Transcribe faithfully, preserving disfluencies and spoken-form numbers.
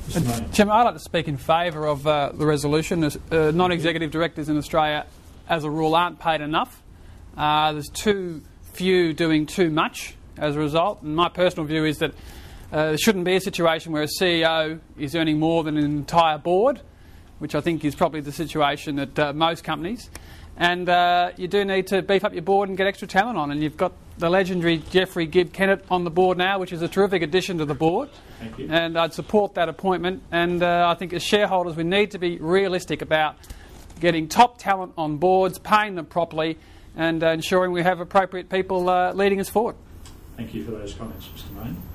Mister Main. Chairman, I'd like to speak in favour of uh, the resolution. As, uh, non-executive directors in Australia, as a rule, aren't paid enough. Uh, there's too few doing too much as a result. And my personal view is that uh, there shouldn't be a situation where a C E O is earning more than an entire board, which I think is probably the situation at uh, most companies. And uh, you do need to beef up your board and get extra talent on. And you've got the legendary Geoffrey Gibb Kennett on the board now, which is a terrific addition to the board. Thank you. And I'd support that appointment. And uh, I think as shareholders we need to be realistic about getting top talent on boards, paying them properly, and uh, ensuring we have appropriate people uh, leading us forward. Thank you for those comments, Mister Main.